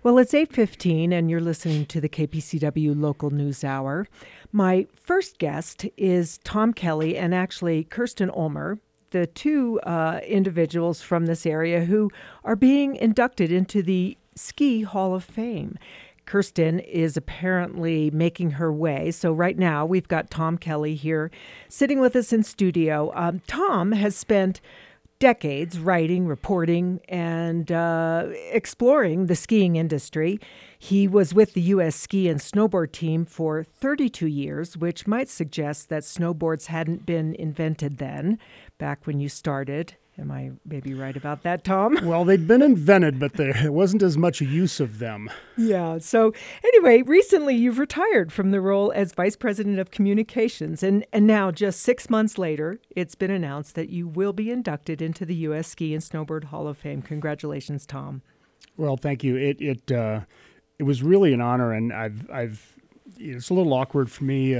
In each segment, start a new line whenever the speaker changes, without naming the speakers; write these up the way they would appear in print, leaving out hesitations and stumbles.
Well, it's 8:15 and you're listening to the KPCW Local News Hour. My first guest is Tom Kelly and actually Kirsten Ulmer, the two individuals from this area who are being inducted into the Ski Hall of Fame. Kirsten is apparently making her way. So right now we've got Tom Kelly here sitting with us in studio. Tom has spent decades writing, reporting, and exploring the skiing industry. He was with the U.S. ski and snowboard team for 32 years, which might suggest that snowboards hadn't been invented then, back when you started. Am I maybe right about that, Tom?
Well, they'd been invented, but there wasn't as much use of them.
Yeah. So anyway, recently you've retired from the role as Vice President of Communications. And now, just 6 months later, it's been announced that you will be inducted into the U.S. Ski and Snowboard Hall of Fame. Congratulations, Tom.
Well, thank you. It was really an honor, and it's a little awkward for me.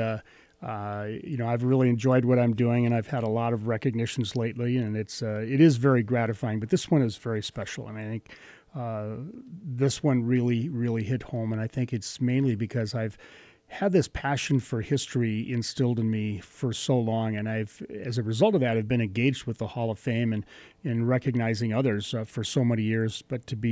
I've really enjoyed what I'm doing, and I've had a lot of recognitions lately, and it is very gratifying. But this one is very special. I mean, I think this one really, really hit home, and I think it's mainly because I've had this passion for history instilled in me for so long, and as a result of that, I've been engaged with the Hall of Fame and in recognizing others for so many years. But to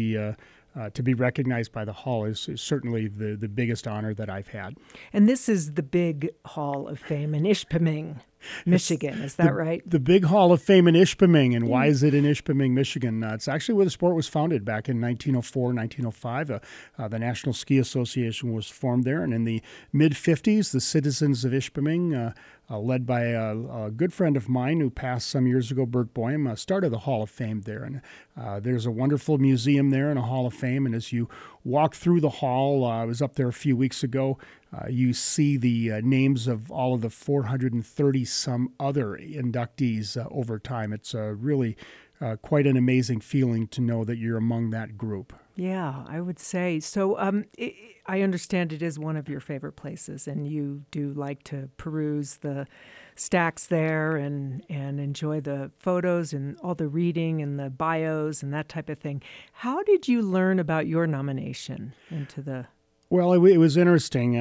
be recognized by the Hall is certainly the biggest honor that I've had.
And this is the big Hall of Fame in Ishpeming, Michigan. Is that right?
The big Hall of Fame in Ishpeming. And why is it in Ishpeming, Michigan? It's actually where the sport was founded back in 1904, 1905. The National Ski Association was formed there. And in the mid-50s, the citizens of Ishpeming, led by a good friend of mine who passed some years ago, Bert Boehm, started the Hall of Fame there. And there's a wonderful museum there and a Hall of Fame. And as you walk through the hall, I was up there a few weeks ago, you see the names of all of the 430 some other inductees over time. It's really quite an amazing feeling to know that you're among that group.
Yeah, I would say. So I understand it is one of your favorite places, and you do like to peruse the stacks there and enjoy the photos and all the reading and the bios and that type of thing. How did you learn about your nomination into the...
Well, it was interesting.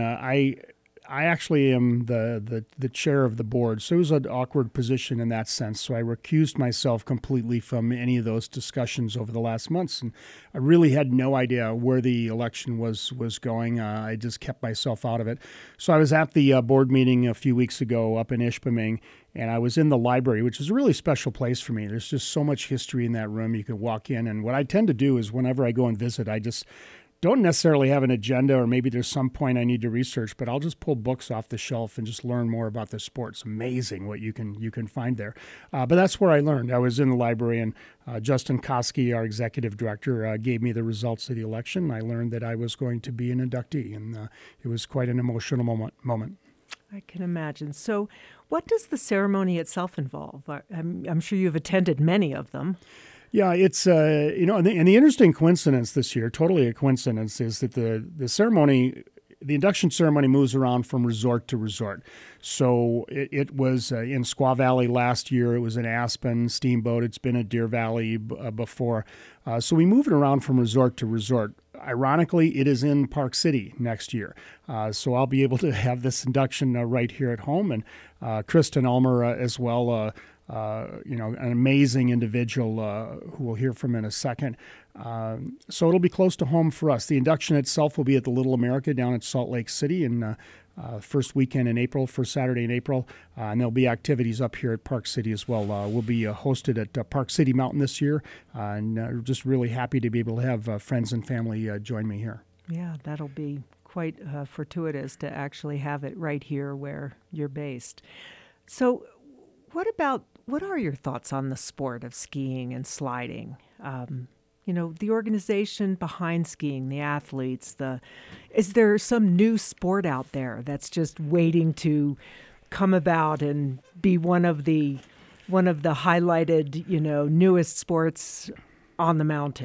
I actually am the chair of the board, so it was an awkward position in that sense. So I recused myself completely from any of those discussions over the last months, and I really had no idea where the election was going. I just kept myself out of it. So I was at the board meeting a few weeks ago up in Ishpeming, and I was in the library, which is a really special place for me. There's just so much history in that room. You could walk in, and what I tend to do is whenever I go and visit, I just don't necessarily have an agenda, or maybe there's some point I need to research, but I'll just pull books off the shelf and just learn more about the sport. It's amazing what you can find there. But that's where I learned. I was in the library, and Justin Koski, our executive director, gave me the results of the election. I learned that I was going to be an inductee, and it was quite an emotional moment.
I can imagine. So what does the ceremony itself involve? I'm sure you've attended many of them.
Yeah, it's, and the interesting coincidence this year, totally a coincidence, is that the ceremony, the induction ceremony moves around from resort to resort. So it was in Squaw Valley last year. It was in Aspen, Steamboat. It's been at Deer Valley before. So we move it around from resort to resort. Ironically, it is in Park City next year. So I'll be able to have this induction right here at home. And Kirsten Ulmer as well, an amazing individual who we'll hear from in a second. So it'll be close to home for us. The induction itself will be at the Little America down at Salt Lake City in first weekend in April, first Saturday in April. And there'll be activities up here at Park City as well. We'll be hosted at Park City Mountain this year, and just really happy to be able to have friends and family join me here.
Yeah, that'll be quite fortuitous to actually have it right here where you're based. So what are your thoughts on the sport of skiing and sliding? The organization behind skiing, the athletes, is there some new sport out there that's just waiting to come about and be one of the highlighted, newest sports on the mountain?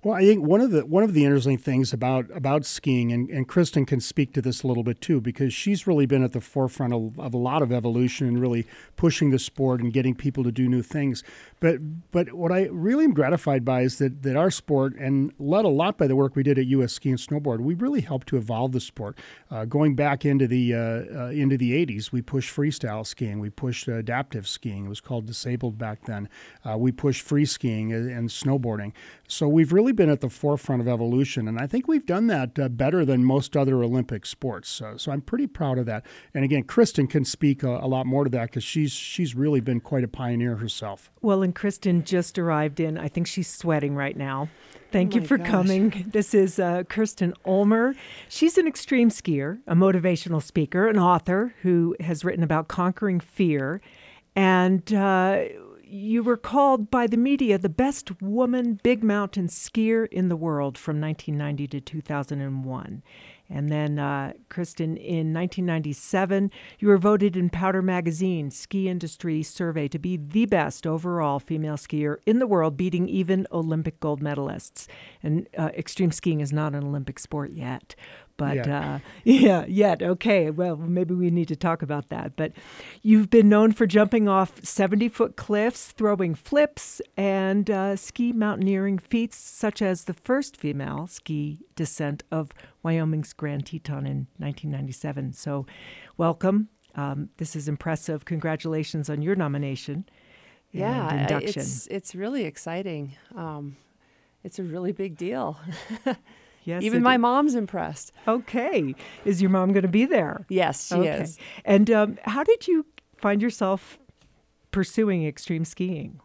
Well, I think one of the interesting things about skiing, and Kristen can speak to this a little bit too, because she's really been at the forefront of a lot of evolution and really pushing the sport and getting people to do new things. But what I really am gratified by is that our sport, and led a lot by the work we did at U.S. Ski and Snowboard, we really helped to evolve the sport. Going back into the 80s, we pushed freestyle skiing, we pushed adaptive skiing. It was called disabled back then. We pushed free skiing and snowboarding. So we've really been at the forefront of evolution, and I think we've done that better than most other Olympic sports. So I'm pretty proud of that. And again, Kristen can speak a lot more to that because she's really been quite a pioneer herself.
Well, and Kristen just arrived in. I think she's sweating right now. Thank you for coming. This is Kirsten Ulmer. She's an extreme skier, a motivational speaker, an author who has written about conquering fear, and you were called by the media the best woman big mountain skier in the world from 1990 to 2001. And then, Kristen, in 1997, you were voted in Powder Magazine Ski Industry Survey to be the best overall female skier in the world, beating even Olympic gold medalists. And extreme skiing is not an Olympic sport yet. But yet. Okay, well, maybe we need to talk about that. But you've been known for jumping off 70-foot cliffs, throwing flips, and ski mountaineering feats, such as the first female ski descent of Wyoming's Grand Teton in 1997. So welcome. This is impressive. Congratulations on your nomination and induction.
It's really exciting. It's a really big deal.
Yes,
even my mom's impressed.
Okay. Is your mom going to be there?
Yes, she is.
And how did you find yourself pursuing extreme skiing?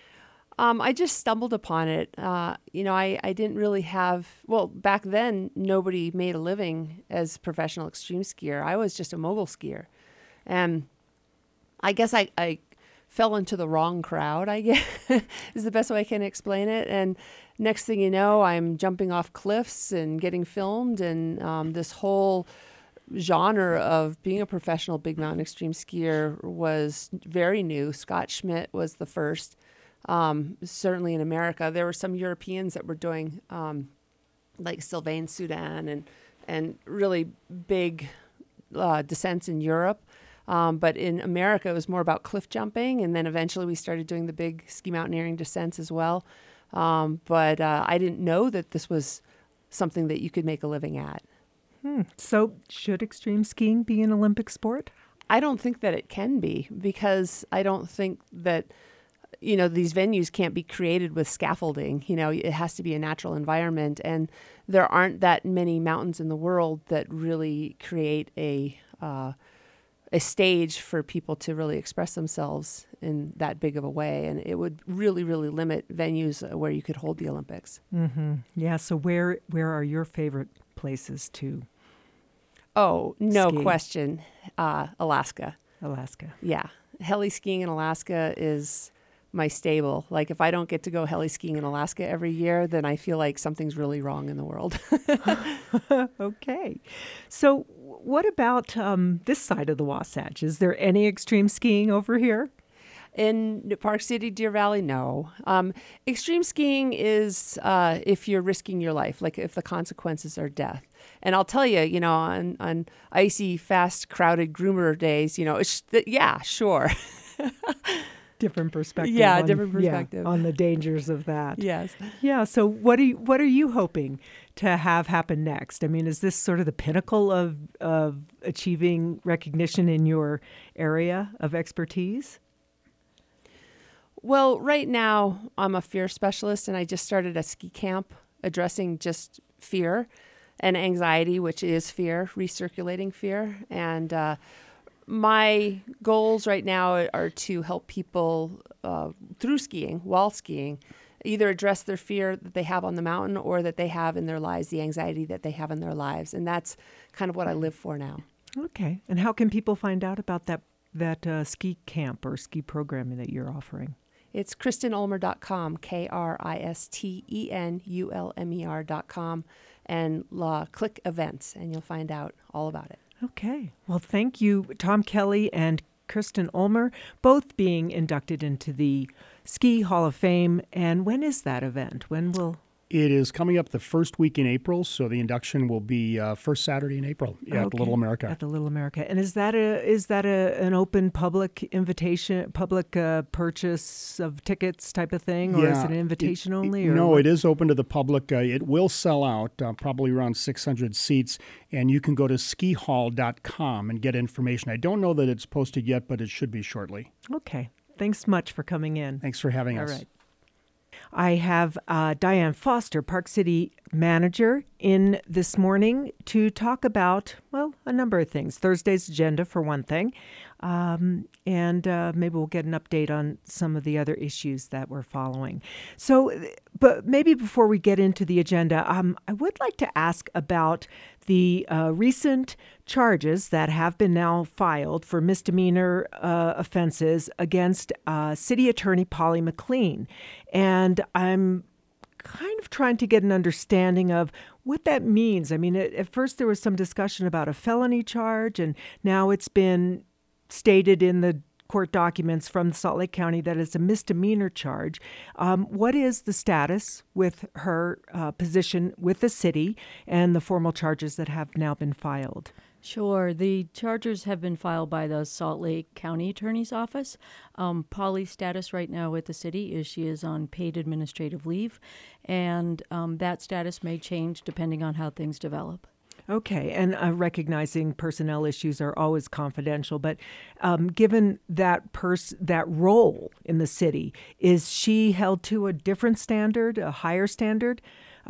I just stumbled upon it. I didn't really back then, nobody made a living as a professional extreme skier. I was just a mogul skier. And I guess I fell into the wrong crowd, I guess, is the best way I can explain it. And next thing you know, I'm jumping off cliffs and getting filmed, and this whole genre of being a professional big mountain extreme skier was very new. Scott Schmidt was the first, certainly in America. There were some Europeans that were doing like Sylvain Soudan and really big descents in Europe. But in America, it was more about cliff jumping, and then eventually we started doing the big ski mountaineering descents as well. But I didn't know that this was something that you could make a living at.
So should extreme skiing be an Olympic sport?
I don't think that it can be, because I don't think that, these venues can't be created with scaffolding. It has to be a natural environment, and there aren't that many mountains in the world that really create a stage for people to really express themselves in that big of a way. And it would really, really limit venues where you could hold the Olympics.
Mm-hmm. Yeah. So where are your favorite places to
Oh, no
ski?
Question. Alaska.
Alaska.
Yeah. Heli skiing in Alaska is my stable. Like, if I don't get to go heli skiing in Alaska every year, then I feel like something's really wrong in the world.
Okay. So what about this side of the Wasatch? Is there any extreme skiing over here?
In Park City, Deer Valley, no. Extreme skiing is if you're risking your life, like if the consequences are death. And I'll tell you, on icy, fast, crowded groomer days, yeah, sure.
Different perspective.
Yeah, different perspective.
Yeah, on the dangers of that.
Yes.
Yeah. So what are you hoping to have happen next? I mean, is this sort of the pinnacle of achieving recognition in your area of expertise?
Well, right now I'm a fear specialist, and I just started a ski camp addressing just fear and anxiety, which is fear, recirculating fear. And my goals right now are to help people through skiing, while skiing, either address their fear that they have on the mountain or that they have in their lives, the anxiety that they have in their lives. And that's kind of what I live for now. Okay.
And how can people find out about that ski camp or ski programming that you're offering?
It's KristenUlmer.com, KristenUlmer.com, and click events, and you'll find out all about it.
Okay. Well, thank you, Tom Kelly and Kirsten Ulmer, both being inducted into the Ski Hall of Fame. And when is that event? When will
It is coming up the first week in April, so the induction will be first Saturday in April at Little America.
At the Little America. And is that an open public invitation, public purchase of tickets type of thing, or is it an invitation only?
No, it is open to the public. It will sell out, probably around 600 seats, and you can go to skihall.com and get information. I don't know that it's posted yet, but it should be shortly.
Okay. Thanks much for coming in.
Thanks for having us.
All right. I have Diane Foster, Park City Manager, in this morning to talk about, well, a number of things. Thursday's agenda, for one thing, and maybe we'll get an update on some of the other issues that we're following. So, but maybe before we get into the agenda, I would like to ask about the recent charges that have been now filed for misdemeanor offenses against City Attorney Polly McLean. And I'm kind of trying to get an understanding of what that means. I mean, at first there was some discussion about a felony charge, and now it's been stated in the court documents from Salt Lake County that it's a misdemeanor charge. What is the status with her position with the city and the formal charges that have now been filed?
Sure. The charges have been filed by the Salt Lake County Attorney's Office. Polly's status right now with the city is she is on paid administrative leave, and that status may change depending on how things develop.
Okay, and recognizing personnel issues are always confidential, but given that role in the city, is she held to a different standard, a higher standard?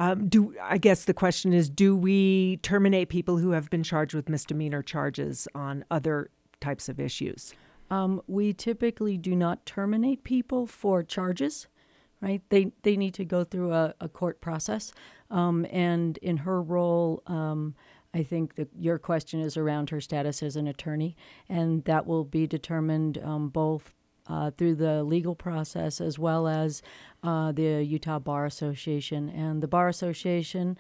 I guess the question is, do we terminate people who have been charged with misdemeanor charges on other types of issues?
We typically do not terminate people for charges, right? They need to go through a court process. And in her role, I think that your question is around her status as an attorney, and that will be determined both through the legal process as well as the Utah Bar Association. And the Bar Association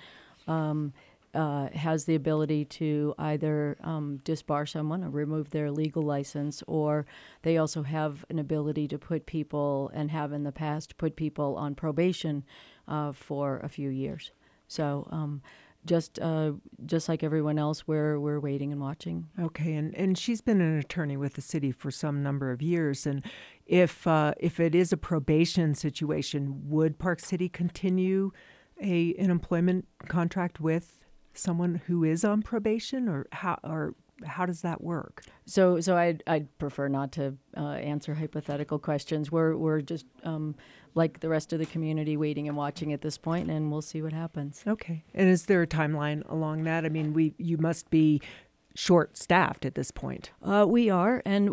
has the ability to either disbar someone or remove their legal license, or they also have an ability to put people, and have in the past put people on probation for a few years. So just like everyone else, we're waiting and watching.
Okay, and she's been an attorney with the city for some number of years, and if it is a probation situation, would Park City continue an employment contract with someone who is on probation, or how does that work?
So I'd prefer not to answer hypothetical questions. We're just like the rest of the community, waiting and watching at this point, and we'll see what happens.
Okay. And is there a timeline along that? I mean, you must be short-staffed at this point.
We are, and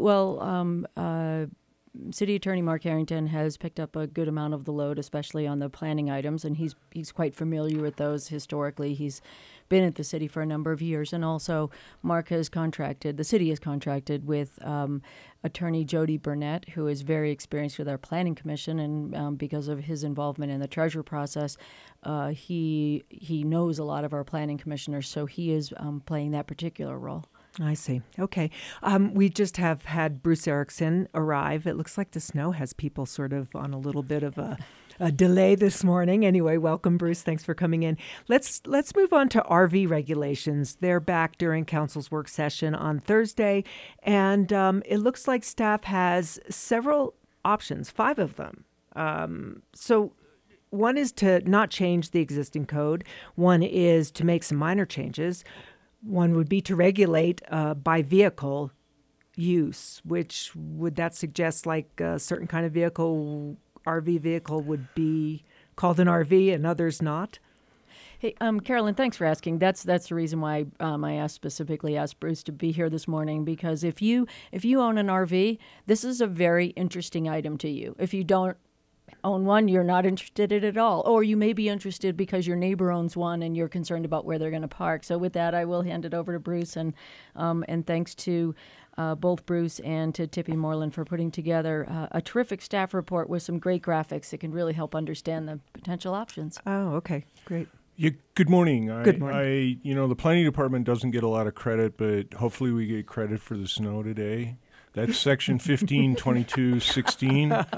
City Attorney Mark Harrington has picked up a good amount of the load, especially on the planning items, and he's quite familiar with those historically. He's been at the city for a number of years, and also the city has contracted with Attorney Jody Burnett, who is very experienced with our planning commission, and because of his involvement in the treasure process, he knows a lot of our planning commissioners, so he is playing that particular role.
I see. Okay. We just have had Bruce Erickson arrive. It looks like the snow has people sort of on a little bit of a delay this morning. Anyway, welcome, Bruce. Thanks for coming in. Let's move on to RV regulations. They're back during council's work session on Thursday, and it looks like staff has several options, 5 of them. So one is to not change the existing code. One is to make some minor changes. One would be to regulate by vehicle use, which would that suggest like a certain kind of vehicle, RV vehicle, would be called an RV and others not?
Hey, Carolyn, thanks for asking. That's the reason why I specifically asked Bruce to be here this morning, because if you own an RV, this is a very interesting item to you. If you don't own one, you're not interested in it at all. Or you may be interested because your neighbor owns one and you're concerned about where they're going to park. So with that, I will hand it over to Bruce. And thanks to both Bruce and to Tippy Moreland for putting together a terrific staff report with some great graphics that can really help understand the potential options.
Oh, okay. Great.
Yeah, good morning.
Good morning.
The planning department doesn't get a lot of credit, but hopefully we get credit for the snow today. That's section 152216.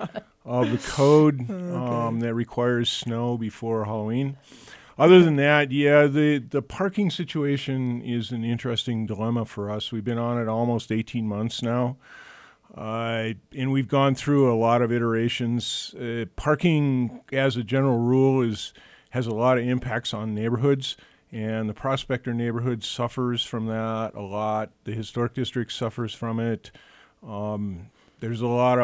of the code that requires snow before Halloween. Other than that, the parking situation is an interesting dilemma for us. We've been on it almost 18 months now, and we've gone through a lot of iterations. Parking, as a general rule, has a lot of impacts on neighborhoods, and the Prospector neighborhood suffers from that a lot. The Historic District suffers from it. There's a lot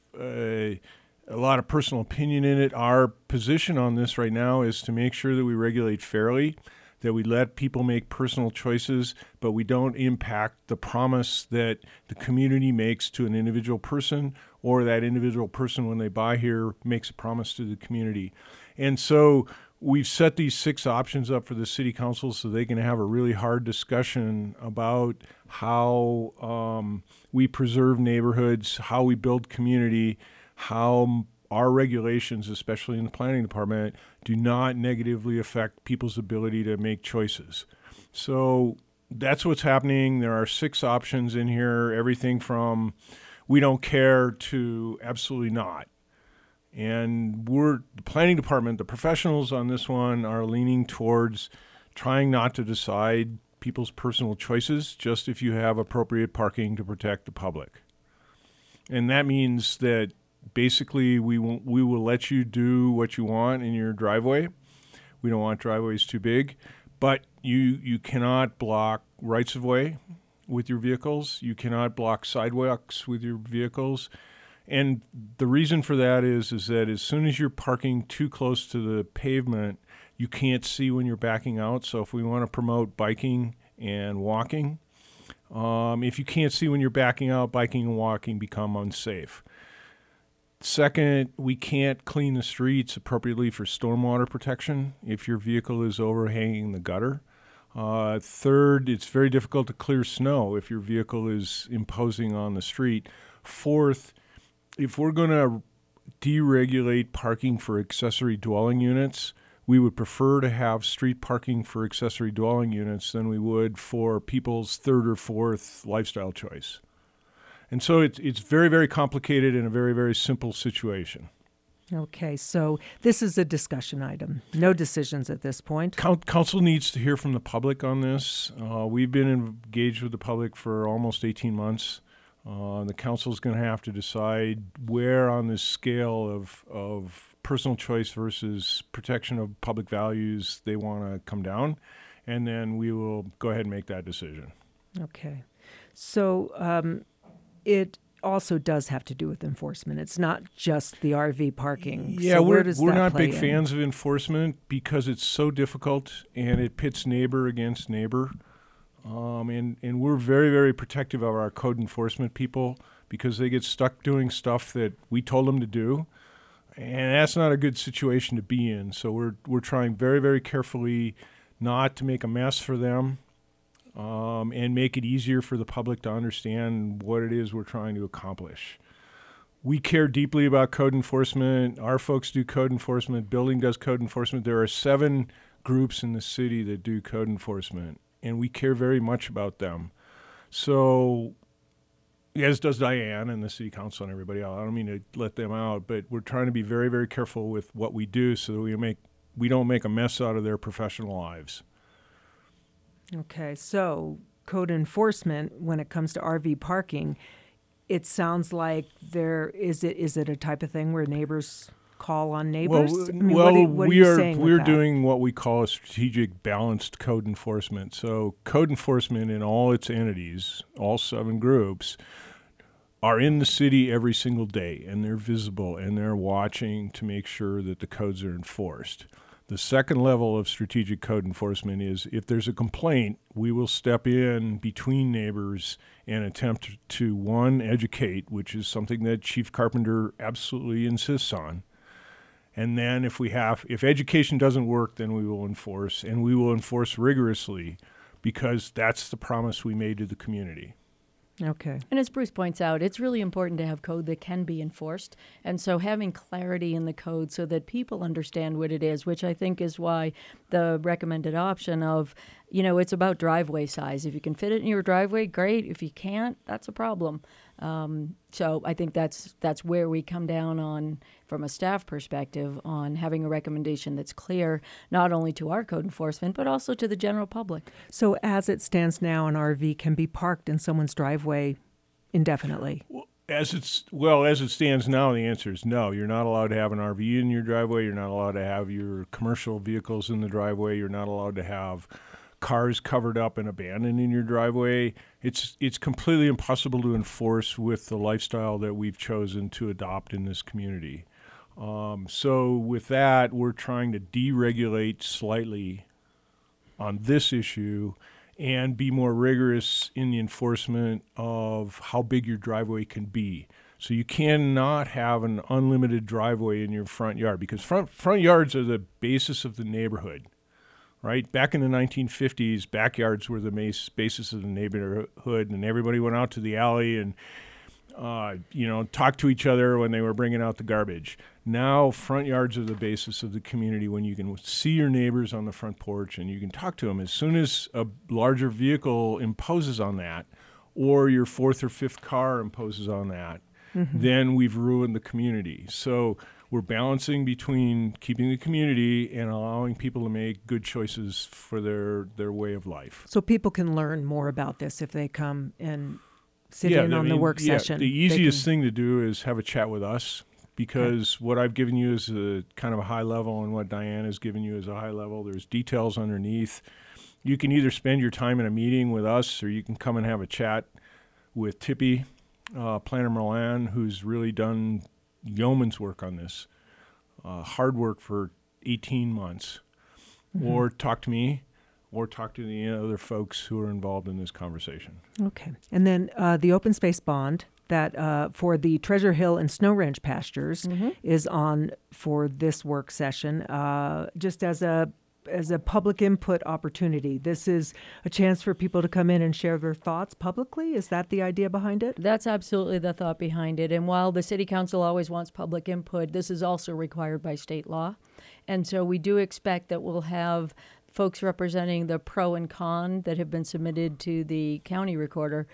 of personal opinion in it. Our position on this right now is to make sure that we regulate fairly, that we let people make personal choices, but we don't impact the promise that the community makes to an individual person, or that individual person, when they buy here, makes a promise to the community. And so we've set these 6 options up for the city council so they can have a really hard discussion about how we preserve neighborhoods, how we build community, how our regulations, especially in the planning department, do not negatively affect people's ability to make choices. So that's what's happening. There are 6 options in here, everything from we don't care to absolutely not. And the planning department, the professionals on this one, are leaning towards trying not to decide people's personal choices, just if you have appropriate parking to protect the public. And that means that basically we will let you do what you want in your driveway. We don't want driveways too big, but you cannot block rights of way with your vehicles. You cannot block sidewalks with your vehicles. And the reason for that is that as soon as you're parking too close to the pavement, you can't see when you're backing out. So if we want to promote biking and walking, if you can't see when you're backing out, biking and walking become unsafe. Second, we can't clean the streets appropriately for stormwater protection if your vehicle is overhanging the gutter. Third, it's very difficult to clear snow if your vehicle is imposing on the street. Fourth, if we're going to deregulate parking for accessory dwelling units, we would prefer to have street parking for accessory dwelling units than we would for people's third or fourth lifestyle choice. And so it's very, very complicated and a very, very simple situation.
Okay, so this is a discussion item. No decisions at this point.
Council needs to hear from the public on this. We've been engaged with the public for almost 18 months. The council is going to have to decide where on this scale of personal choice versus protection of public values they want to come down, and then we will go ahead and make that decision.
Okay. So it also does have to do with enforcement. It's not just the RV parking.
Yeah,
so
we're
that
not
play
big
in?
fans of enforcement because it's so difficult and it pits neighbor against neighbor. And we're very, very protective of our code enforcement people because they get stuck doing stuff that we told them to do. And that's not a good situation to be in. So we're trying very, very carefully not to make a mess for them. And make it easier for the public to understand what it is we're trying to accomplish. We care deeply about code enforcement. Our folks do code enforcement. Building does code enforcement. There are 7 groups in the city that do code enforcement, and we care very much about them. So, as does Diane and the city council and everybody else. I don't mean to let them out, but we're trying to be very, very careful with what we do so that we don't make a mess out of their professional lives.
Okay, so code enforcement, when it comes to RV parking, it sounds like is it a type of thing where neighbors call on neighbors? What are you saying with
we're
that?
doing what we call a strategic balanced code enforcement. So code enforcement in all its entities, all 7 groups, are in the city every single day, and they're visible, and they're watching to make sure that the codes are enforced. The second level of strategic code enforcement is if there's a complaint, we will step in between neighbors and attempt to, 1, educate, which is something that Chief Carpenter absolutely insists on. And then if education doesn't work, then we will enforce, and we will enforce rigorously because that's the promise we made to the community.
Okay.
And as Bruce points out, it's really important to have code that can be enforced. And so having clarity in the code so that people understand what it is, which I think is why the recommended option of, it's about driveway size. If you can fit it in your driveway, great. If you can't, that's a problem. So I think that's where we come down on, from a staff perspective, on having a recommendation that's clear, not only to our code enforcement, but also to the general public.
So as it stands now, an RV can be parked in someone's driveway indefinitely.
As it stands now, the answer is no. You're not allowed to have an RV in your driveway. You're not allowed to have your commercial vehicles in the driveway. You're not allowed to have cars covered up and abandoned in your driveway. It's completely impossible to enforce with the lifestyle that we've chosen to adopt in this community. So with that, we're trying to deregulate slightly on this issue and be more rigorous in the enforcement of how big your driveway can be. So you cannot have an unlimited driveway in your front yard, because front yards are the basis of the neighborhood, right? Back in the 1950s, backyards were the basis of the neighborhood, and everybody went out to the alley and talked to each other when they were bringing out the garbage. Now, front yards are the basis of the community, when you can see your neighbors on the front porch and you can talk to them. As soon as a larger vehicle imposes on that, or your fourth or fifth car imposes on that, then we've ruined the community. So we're balancing between keeping the community and allowing people to make good choices for their way of life.
So people can learn more about this if they come and sit in on the work session.
The easiest thing to do is have a chat with us, because what I've given you is a kind of a high level, and what Diane has given you is a high level. There's details underneath. You can either spend your time in a meeting with us, or you can come and have a chat with Tippy, Planner Merlan, who's really done yeoman's work on this, hard work for 18 months, or talk to me, or talk to the other folks who are involved in this conversation.
Okay. And then the open space bond that for the Treasure Hill and Snow Ranch pastures is on for this work session, just as a public input opportunity. This is a chance for people to come in and share their thoughts publicly. Is that the idea behind it?
That's absolutely the thought behind it. And while the City Council always wants public input, this is also required by state law. And so we do expect that we'll have folks representing the pro and con that have been submitted to the county recorder,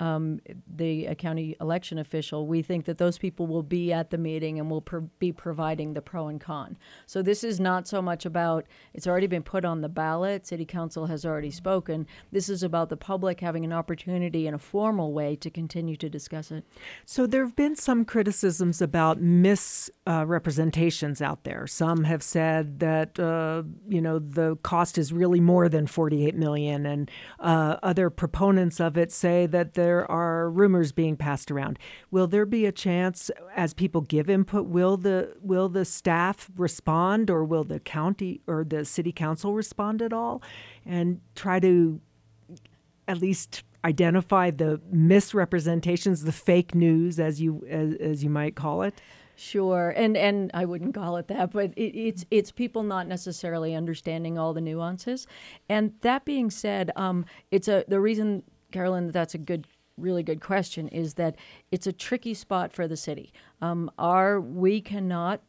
the county election official. We think that those people will be at the meeting and will be providing the pro and con. So this is not so much about, it's already been put on the ballot, City Council has already spoken. This is about the public having an opportunity in a formal way to continue to discuss it.
So there have been some criticisms about misrepresentations out there. Some have said that, the cost is really more than $48 million, and other proponents of it say that there are rumors being passed around. Will there be a chance, as people give input, will the staff respond, or will the county or the city council respond at all, and try to at least identify the misrepresentations, the fake news, as you might call it?
Sure, and I wouldn't call it that, but it's people not necessarily understanding all the nuances. And that being said, the reason, Carolyn, that's a really good question, is that it's a tricky spot for the city. We cannot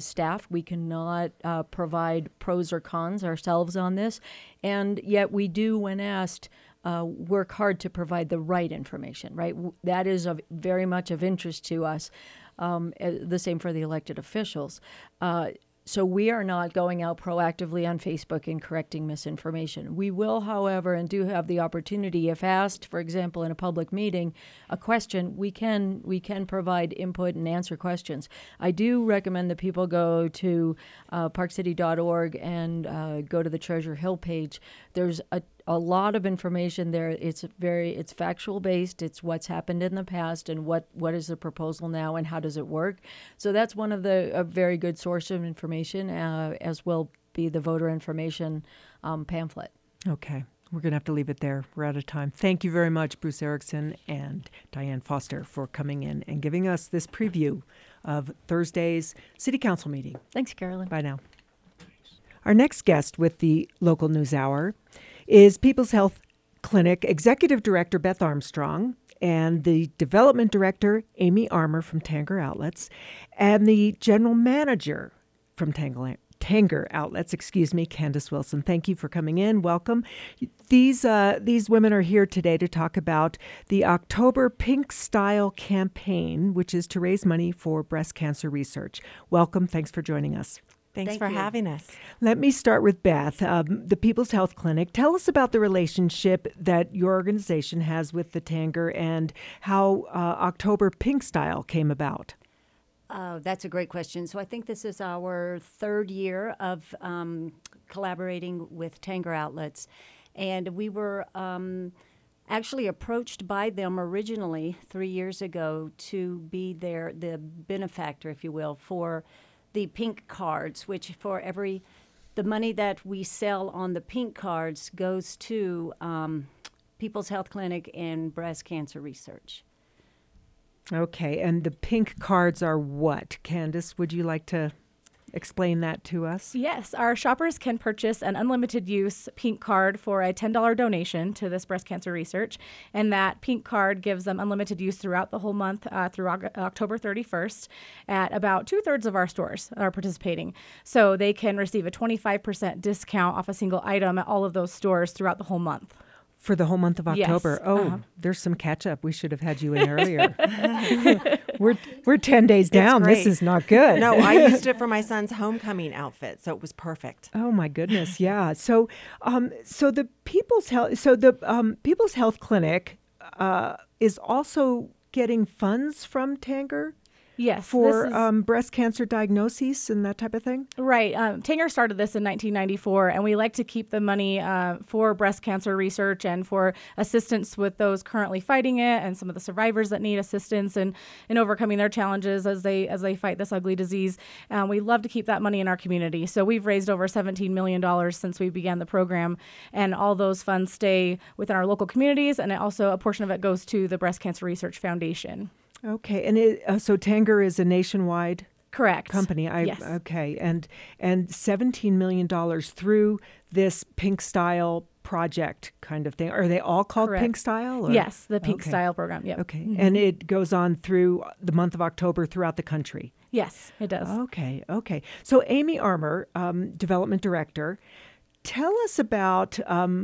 provide pros or cons ourselves on this, and yet we do, when asked, work hard to provide the right information, right? That is very much of interest to us. The same for the elected officials. So we are not going out proactively on Facebook and correcting misinformation. We will, however, and do have the opportunity, if asked, for example, in a public meeting, a question, we can provide input and answer questions. I do recommend that people go to parkcity.org and go to the Treasure Hill page. There's a lot of information there. It's factual based. It's what's happened in the past and what is the proposal now and how does it work. So that's one of a very good source of information, as will be the voter information pamphlet.
Okay. We're going to have to leave it there. We're out of time. Thank you very much, Bruce Erickson and Diane Foster, for coming in and giving us this preview of Thursday's City Council meeting.
Thanks, Carolyn.
Bye now. Our next guest with the Local News Hour is People's Health Clinic Executive Director Beth Armstrong and the Development Director Amy Armour from Tanger Outlets and the General Manager from Tanger Tanger outlets, Candace Wilson. Thank you for coming in. Welcome. These women are here today to talk about the October Pink Style campaign, which is to raise money for breast cancer research. Welcome. Thanks for joining us.
Thanks for having us.
Let me start with Beth, the People's Health Clinic. Tell us about the relationship that your organization has with the Tanger and how October Pink Style came about.
That's a great question. So I think this is our third year of collaborating with Tanger Outlets. And we were actually approached by them originally 3 years ago to be the benefactor, if you will, for the pink cards, which the money that we sell on the pink cards goes to People's Health Clinic and breast cancer research.
Okay, and the pink cards are what? Candace, would you like to explain that to us?
Yes, our shoppers can purchase an unlimited use pink card for a $10 donation to this breast cancer research. And that pink card gives them unlimited use throughout the whole month through October 31st at about 2/3 of our stores that are participating. So they can receive a 25% discount off a single item at all of those stores throughout the whole month.
For the whole month of October.
Yes.
There's some catch up. We should have had you in earlier. We're 10 days down. This is not good.
No, I used it for my son's homecoming outfit, so it was perfect.
Oh my goodness, yeah. So, the People's Health Clinic is also getting funds from Tanger.
Yes.
For breast cancer diagnoses and that type of thing?
Right. Tanger started this in 1994, and we like to keep the money for breast cancer research and for assistance with those currently fighting it and some of the survivors that need assistance in overcoming their challenges as they fight this ugly disease. We love to keep that money in our community. So we've raised over $17 million since we began the program, and all those funds stay within our local communities, and a portion of it goes to the Breast Cancer Research Foundation.
Okay, and so Tanger is a nationwide
correct
company.
Yes.
Okay, and $17 million through this Pink Style project kind of thing. Are they all called
Correct.
Pink Style? Or?
Yes, the Pink Style program. Yep.
Okay, and it goes on through the month of October throughout the country.
Yes, it does.
Okay. So Amy Armour, Development Director, tell us about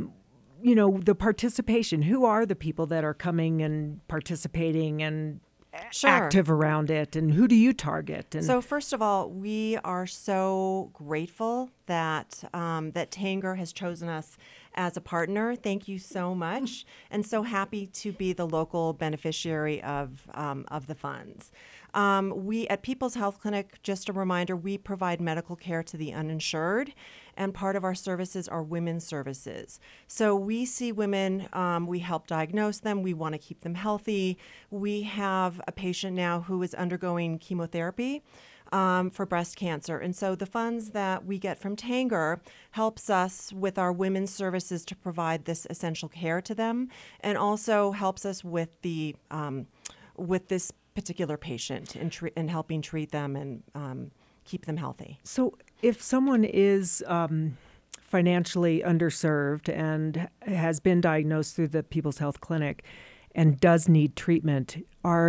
the participation. Who are the people that are coming and participating and active around it, and who do you target? And
so first of all, we are so grateful that that Tanger has chosen us as a partner. Thank you so much, and so happy to be the local beneficiary of the funds. We at People's Health Clinic, just a reminder, we provide medical care to the uninsured, and part of our services are women's services. So we see women, we help diagnose them, we want to keep them healthy. We have a patient now who is undergoing chemotherapy for breast cancer. And so the funds that we get from Tanger helps us with our women's services to provide this essential care to them, and also helps us with the with this particular patient and helping treat them and keep them healthy.
So if someone is financially underserved and has been diagnosed through the People's Health Clinic and does need treatment,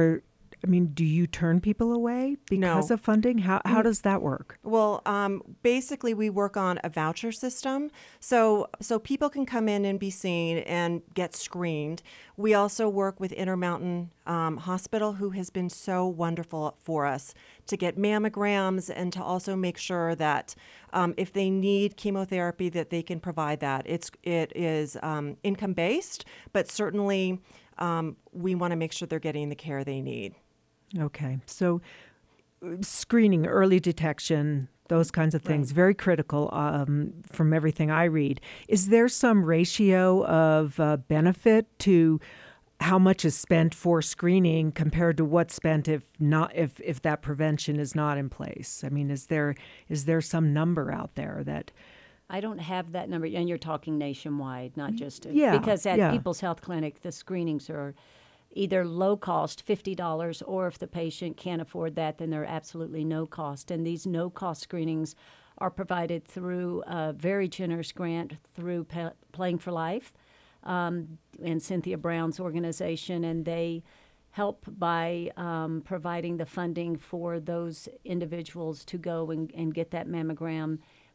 do you turn people away because of funding? How does that work?
Well, basically we work on a voucher system. So people can come in and be seen and get screened. We also work with Intermountain Hospital, who has been so wonderful for us to get mammograms and to also make sure that if they need chemotherapy, that they can provide that. It is income-based, but certainly we want to make sure they're getting the care they need.
Okay. So screening, early detection, those kinds of things, very critical from everything I read. Is there some ratio of benefit to how much is spent for screening compared to what's spent if that prevention is not in place? Is there some number out there that...
I don't have that number, and you're talking nationwide, not just...
Because
at People's Health Clinic, the screenings are either low cost, $50, or if the patient can't afford that, then they're absolutely no cost. And these no cost screenings are provided through a very generous grant through Playing for Life and Cynthia Brown's organization, and they help by providing the funding for those individuals to go and get that mammogram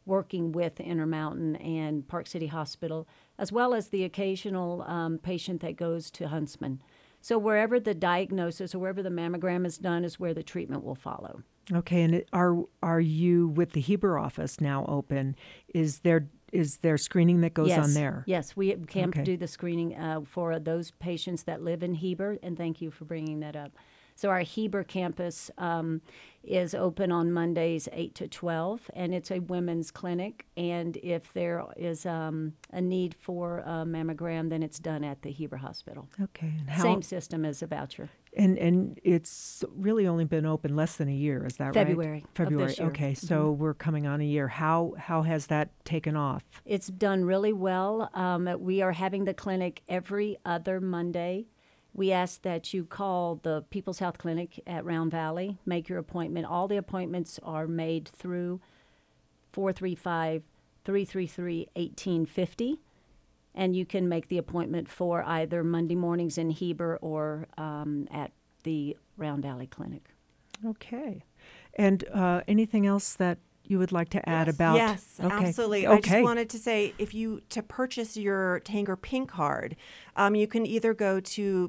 working with Intermountain and Park City Hospital, as well as the occasional patient that goes to Huntsman. So wherever the diagnosis or wherever the mammogram is done is where the treatment will follow.
Okay, and are you with the Heber office now open? Is there screening that goes on there?
Yes, we can
Okay.
do the screening for those patients that live in Heber, and thank you for bringing that up. So our Heber campus is open on Mondays 8 to 12, and it's a women's clinic. And if there is a need for a mammogram, then it's done at the Heber Hospital.
Okay, and
Same system as a voucher.
And it's really only been open less than a year, is that
February
right?
of
February.
this year.
Okay, so we're coming on a year. How has that taken off?
It's done really well. We are having the clinic every other Monday. We ask that you call the People's Health Clinic at Round Valley, make your appointment. All the appointments are made through 435-333-1850, and you can make the appointment for either Monday mornings in Heber or at the Round Valley Clinic.
Okay. And anything else that you would like to add about?
Yes,
Okay.
absolutely.
Okay.
I just wanted to say, to purchase your Tanger Pink Card, you can either go to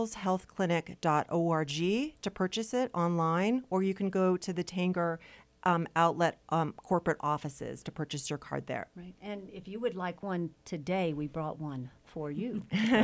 peopleshealthclinic.org to purchase it online, or you can go to the Tanger outlet corporate offices to purchase your card there.
Right. And if you would like one today, we brought one for you.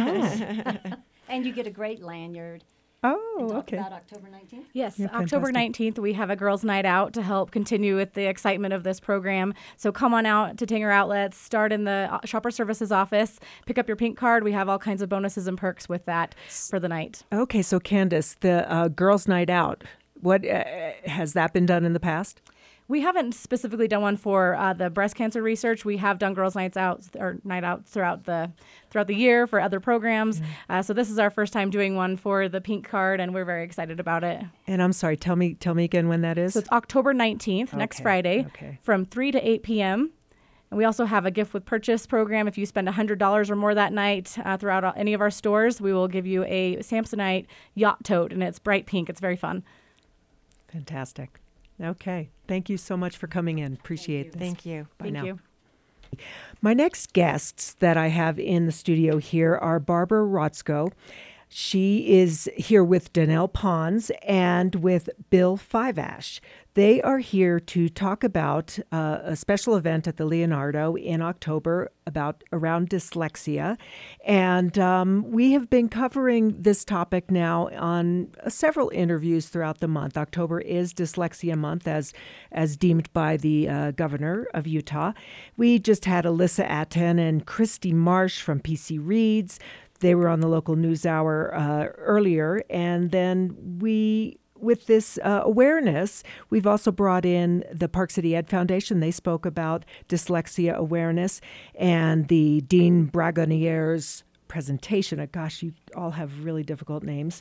And you get a great lanyard.
Oh,
And talk
okay.
about October 19th.
Yes,
Yeah,
October
fantastic.
19th, we have a girls' night out to help continue with the excitement of this program. So come on out to Tanger Outlets, start in the Shopper Services office, pick up your pink card. We have all kinds of bonuses and perks with that for the night.
Okay, so Candace, the girls' night out, what has that been done in the past?
We haven't specifically done one for the breast cancer research. We have done girls' nights out or night out throughout the year for other programs. So this is our first time doing one for the pink card, and we're very excited about it.
And I'm sorry, tell me again when that is.
So it's October 19th, next
Okay,
Friday,
okay.
from 3 to 8 p.m. And we also have a gift with purchase program. If you spend $100 or more that night throughout any of our stores, we will give you a Samsonite yacht tote, and it's bright pink. It's very fun.
Fantastic. Okay. Thank you so much for coming in. Appreciate this.
Thank you.
Bye
Thank
now.
you.
My next guests that I have in the studio here are Barbara Rotzko. She is here with Danelle Pons and with Bill Fivash. They are here to talk about a special event at the Leonardo in October around dyslexia. And we have been covering this topic now on several interviews throughout the month. October is Dyslexia Month as deemed by the governor of Utah. We just had Alyssa Atten and Christy Marsh from PC Reads. They were on the local news hour earlier. And then with this awareness, we've also brought in the Park City Ed Foundation. They spoke about dyslexia awareness and the Dean Bragonier's presentation. Gosh, you all have really difficult names.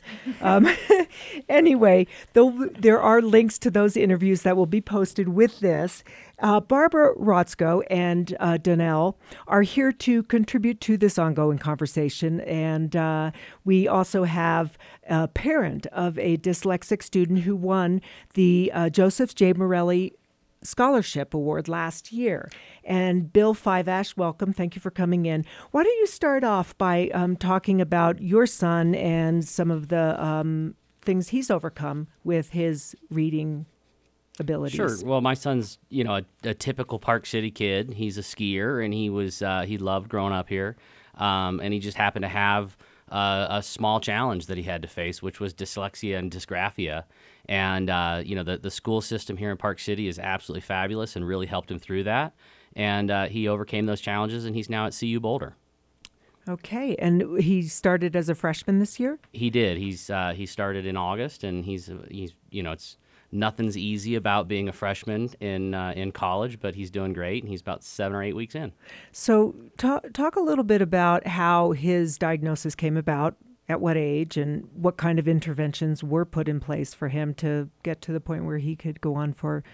Anyway, there are links to those interviews that will be posted with this. Barbara Rotzko and Danelle are here to contribute to this ongoing conversation. And we also have a parent of a dyslexic student who won the Joseph J. Morelli Scholarship Award last year. And Bill Fivash, welcome. Thank you for coming in. Why don't you start off by talking about your son and some of the things he's overcome with his reading abilities?
Sure. Well, my son's, a typical Park City kid. He's a skier, and he loved growing up here. And he just happened to have a small challenge that he had to face, which was dyslexia and dysgraphia. And, the school system here in Park City is absolutely fabulous and really helped him through that. And he overcame those challenges, and he's now at CU Boulder.
Okay. And he started as a freshman this year?
He did. He started in August, and he's it's nothing's easy about being a freshman in college, but he's doing great, and he's about 7 or 8 weeks in.
So talk a little bit about how his diagnosis came about, at what age, and what kind of interventions were put in place for him to get to the point where he could go on for,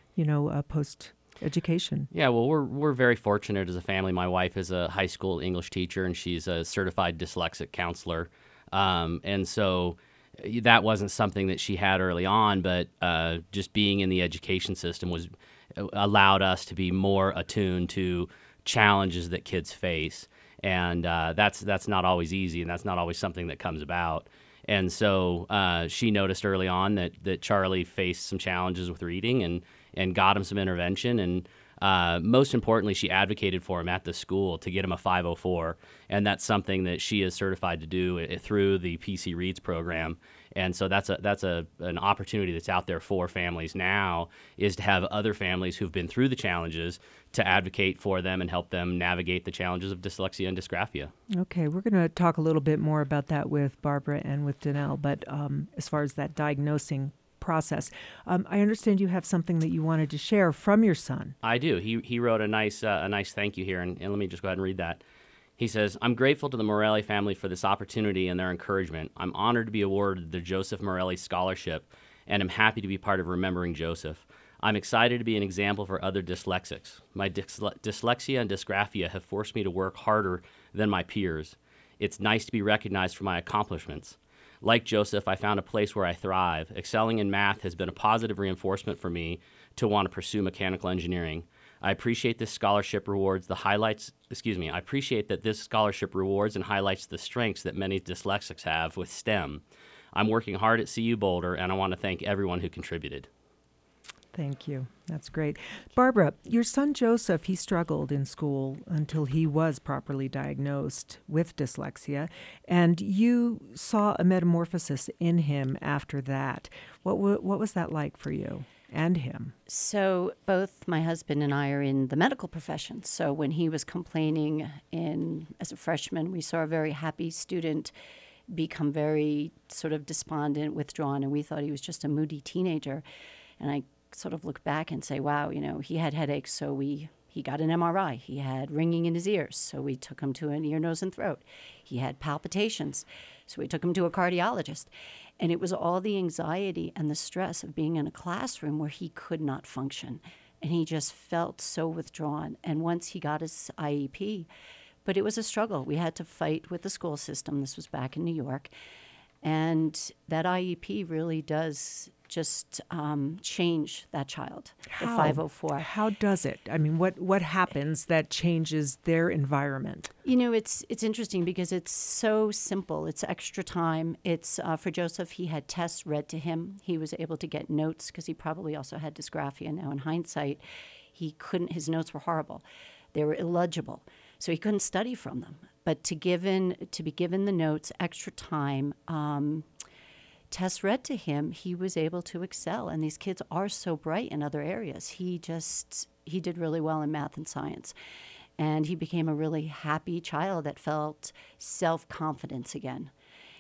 post-education.
Yeah, well, we're very fortunate as a family. My wife is a high school English teacher, and she's a certified dyslexic counselor. And so that wasn't something that she had early on, but just being in the education system allowed us to be more attuned to challenges that kids face. And that's not always easy, and that's not always something that comes about. And so she noticed early on that Charlie faced some challenges with reading and got him some intervention. And most importantly, she advocated for him at the school to get him a 504. And that's something that she is certified to do through the PC Reads program. And so that's an opportunity that's out there for families now, is to have other families who've been through the challenges to advocate for them and help them navigate the challenges of dyslexia and dysgraphia.
Okay, we're going to talk a little bit more about that with Barbara and with Danelle, but as far as that diagnosing process, I understand you have something that you wanted to share from your son.
I do. He wrote a nice thank you here, and let me just go ahead and read that. He says, "I'm grateful to the Morelli family for this opportunity and their encouragement. I'm honored to be awarded the Joseph Morelli Scholarship, and I'm happy to be part of Remembering Joseph. I'm excited to be an example for other dyslexics. My dyslexia and dysgraphia have forced me to work harder than my peers. It's nice to be recognized for my accomplishments. Like Joseph, I found a place where I thrive. Excelling in math has been a positive reinforcement for me to want to pursue mechanical engineering. I appreciate that this scholarship rewards and highlights the strengths that many dyslexics have with STEM. I'm working hard at CU Boulder, and I want to thank everyone who contributed."
Thank you. That's great. Barbara, your son Joseph, he struggled in school until he was properly diagnosed with dyslexia, and you saw a metamorphosis in him after that. What was that like for you and him?
So both my husband and I are in the medical profession. So when he was complaining as a freshman, we saw a very happy student become very sort of despondent, withdrawn, and we thought he was just a moody teenager. And I sort of look back and say, wow, he had headaches, so he got an MRI. He had ringing in his ears, so we took him to an ear, nose, and throat. He had palpitations, so we took him to a cardiologist. And it was all the anxiety and the stress of being in a classroom where he could not function. And he just felt so withdrawn. And once he got his IEP, but it was a struggle. We had to fight with the school system. This was back in New York. And that IEP really does just change that child, the 504.
How does it? I mean, what happens that changes their environment?
It's interesting because it's so simple. It's extra time. It's for Joseph, he had tests read to him. He was able to get notes because he probably also had dysgraphia. Now, in hindsight, his notes were horrible. They were illegible. So he couldn't study from them. But to be given the notes, extra time, tests read to him, he was able to excel. And these kids are so bright in other areas. He did really well in math and science. And he became a really happy child that felt self-confidence again.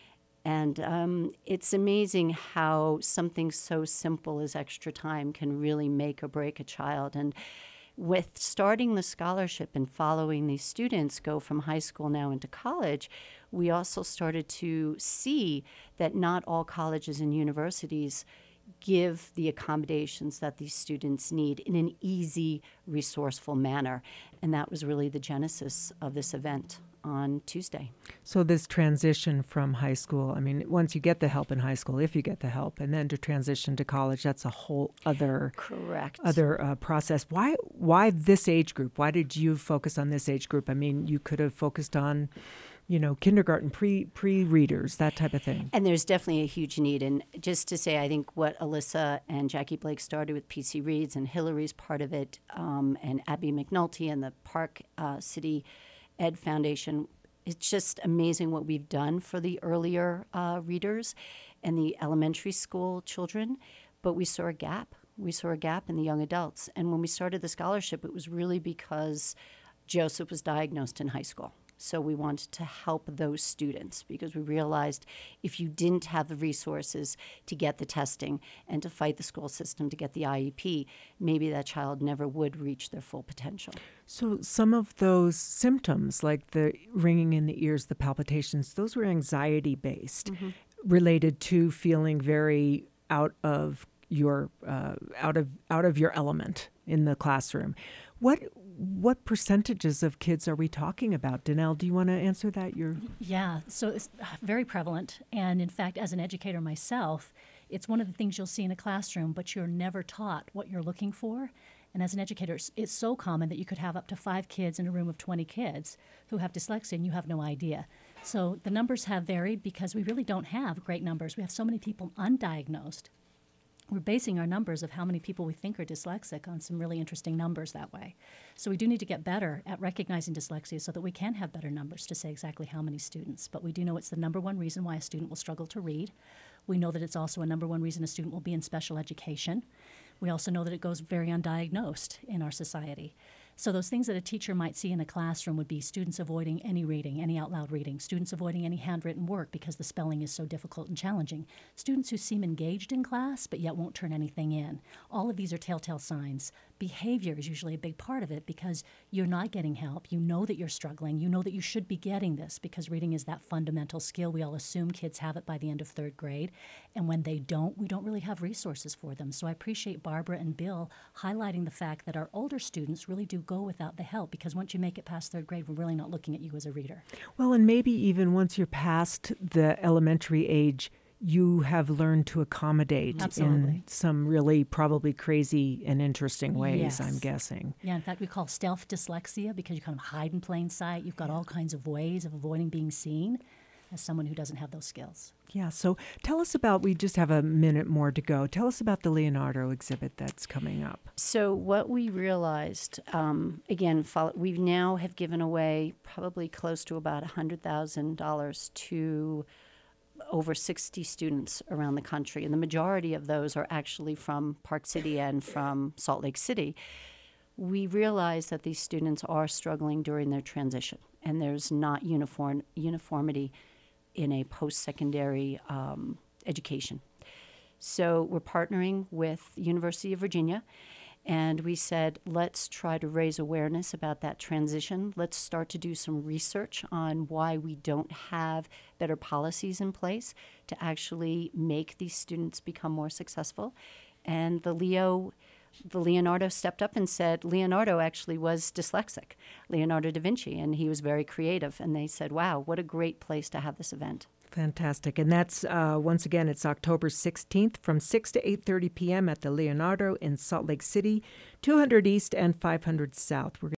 And it's amazing how something so simple as extra time can really make or break a child. And with starting the scholarship and following these students go from high school now into college, we also started to see that not all colleges and universities give the accommodations that these students need in an easy, resourceful manner. And that was really the genesis of this event on Tuesday.
So this transition from high school, I mean, once you get the help in high school, if you get the help, and then to transition to college, that's a whole other process. Why this age group? Why did you focus on this age group? I mean, you could have focused on, kindergarten, pre-readers, that type of thing.
And there's definitely a huge need. And just to say, I think what Alyssa and Jackie Blake started with PC Reads and Hillary's part of it, and Abby McNulty and the Park City Ed Foundation, it's just amazing what we've done for the earlier readers and the elementary school children. But we saw a gap. We saw a gap in the young adults. And when we started the scholarship, it was really because Joseph was diagnosed in high school. So we wanted to help those students because we realized if you didn't have the resources to get the testing and to fight the school system to get the IEP, maybe that child never would reach their full potential.
So some of those symptoms, like the ringing in the ears, the palpitations, those were anxiety-based, related to feeling very out of your element in the classroom. What percentages of kids are we talking about? Danelle, do you want to answer that?
Yeah, so it's very prevalent. And in fact, as an educator myself, it's one of the things you'll see in a classroom, but you're never taught what you're looking for. And as an educator, it's so common that you could have up to 5 kids in a room of 20 kids who have dyslexia and you have no idea. So the numbers have varied because we really don't have great numbers. We have so many people undiagnosed. We're basing our numbers of how many people we think are dyslexic on some really interesting numbers that way. So we do need to get better at recognizing dyslexia so that we can have better numbers to say exactly how many students. But we do know it's the number one reason why a student will struggle to read. We know that it's also a number one reason a student will be in special education. We also know that it goes very undiagnosed in our society. So those things that a teacher might see in a classroom would be students avoiding any reading, any out loud reading, students avoiding any handwritten work because the spelling is so difficult and challenging, students who seem engaged in class but yet won't turn anything in. All of these are telltale signs. Behavior is usually a big part of it because you're not getting help. You know that you're struggling. You know that you should be getting this because reading is that fundamental skill. We all assume kids have it by the end of 3rd grade. And when they don't, we don't really have resources for them. So I appreciate Barbara and Bill highlighting the fact that our older students really do go without the help because once you make it past 3rd grade, we're really not looking at you as a reader.
Well, and maybe even once you're past the elementary age, you have learned to accommodate in some really probably crazy and interesting ways,
Yes.
I'm guessing.
Yeah, in fact, we call stealth dyslexia because you kind of hide in plain sight. You've got all kinds of ways of avoiding being seen as someone who doesn't have those skills.
Yeah, so tell us about, we just have a minute more to go. Tell us about the Leonardo exhibit that's coming up.
So what we realized, again, we now have given away probably close to about $100,000 to over 60 students around the country, and the majority of those are actually from Park City and from Salt Lake City. We realized that these students are struggling during their transition, and there's not uniformity in a post-secondary education. So we're partnering with the University of Virginia, and we said, let's try to raise awareness about that transition. Let's start to do some research on why we don't have better policies in place to actually make these students become more successful. And the Leonardo stepped up and said, Leonardo actually was dyslexic, Leonardo da Vinci, and he was very creative. And they said, wow, what a great place to have this event.
Fantastic. And that's, once again, it's October 16th from 6 to 8:30 p.m. at the Leonardo in Salt Lake City, 200 East and 500 South. We're